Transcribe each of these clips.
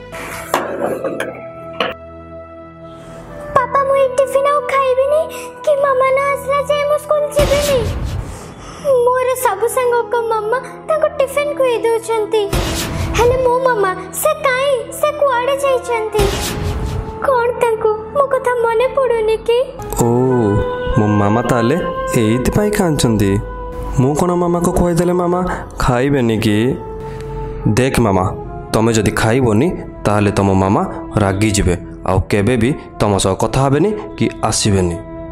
पापा मुझे टिफिन आउ खाइबिनी कि मामा ना आसला जाए मु स्कूल जीबिनी। मोर सब संग को मामा ताको टिफिन खुई दउचंती हेले मो मामा से काई से कुआडे जाइचंती कोन ताको मो कथा मने पडुनी कि। ओ मो मामा ताले एइति पाई कांचंदी मु कोन मामा को कहि देले मामा खाइबेनी कि। देख मामा तमे जदि खाइबोनी ताले तम मामा रागी जिबे आउ केबे भी तम सह कथा हेबेनी कि आसीबेनी।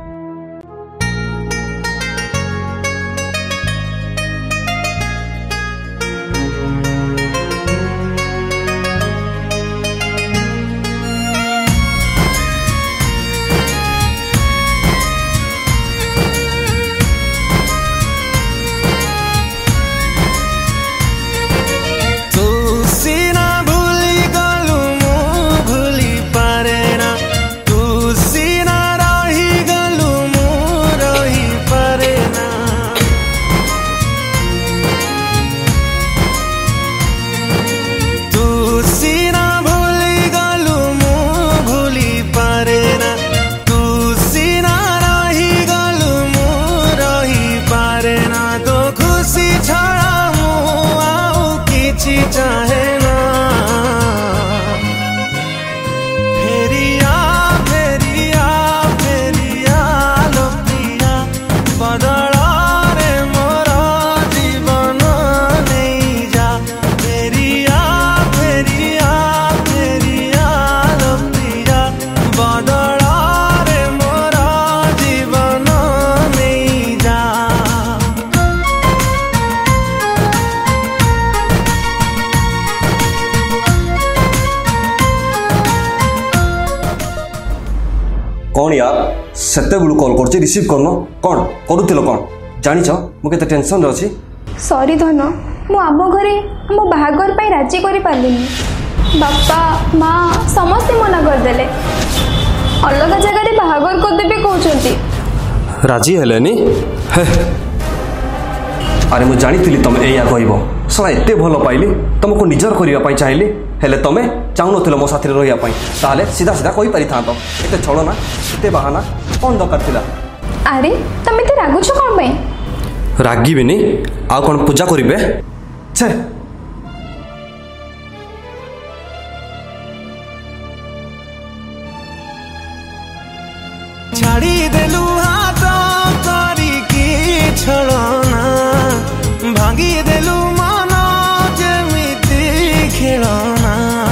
कौन यार सेते बुलु कॉल करछि रिसीव करनो कौन करूतिलो कौन जानिछ मु केते टेंशन रे अछि। सॉरी धन मु आम घरे आम बाहागर पाई राजी करि पारलिनी बापा माँ समस्ते मना कर देले अलग जगह रे बाहागर कर देबे कहउचंती राजी हेलेनी। अरे मु जानिथिली तमे एया कहइबो सला एते भलो पाइली तुमको निजर करिया पाई चाहली हेले तमे चाहुनथिलो मो साथी रहिया पाई ताले सीधा सीधा कहि पारि थांतो एते छळना एते बहाना कोन दरकार थिला। अरे तमे ते रागुछ कोन पई रागिबिनी आ कोन पूजा करिबे छे छाड़ी देलु हाथ करी की छळना भांगी देलु मन जेमिति खेलना।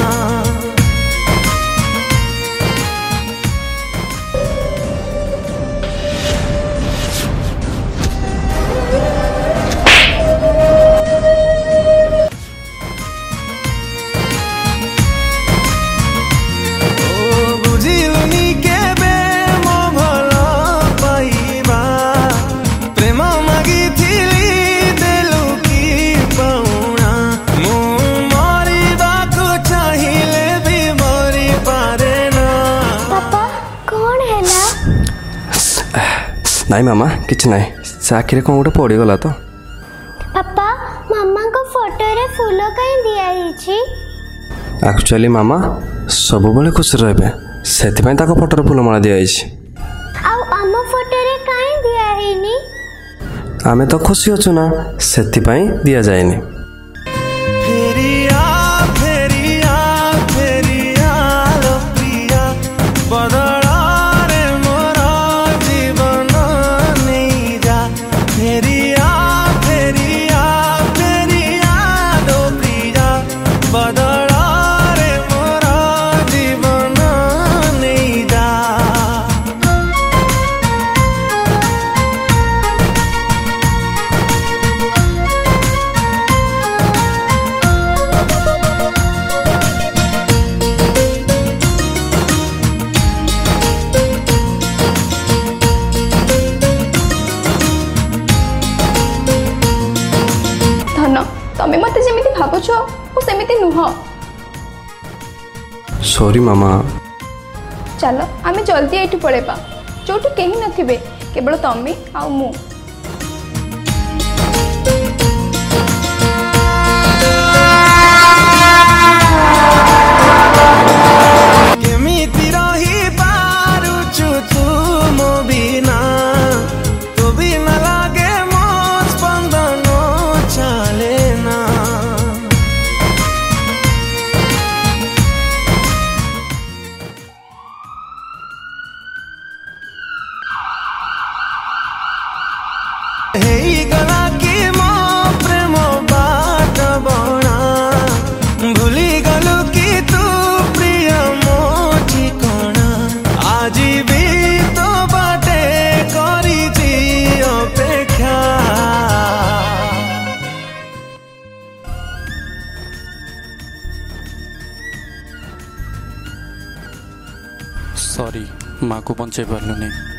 नाई मामा किछ नाई साखी रे कोन गोटे पड़ी गला तो। पापा मामा को फोटो रे फूल काई दिया हिची। एक्चुअली मामा सब बेले खुश रहबे सेति पई ताको फोटो रे फूल माला दिया हिची। आउ आम फोटो रे काई दिया हिनी। आमे तो खुशी अछु ना सेति पई दिया जायनी। तमे मते जेमिति भाबुछ ओ सेमिति नुह। सॉरी मामा। चलो आमे जल्दी एठु पळेबा जोटु केही नथिबे केवल तमे आ मु। सॉरी माँ को बंचाई पार्लुनी।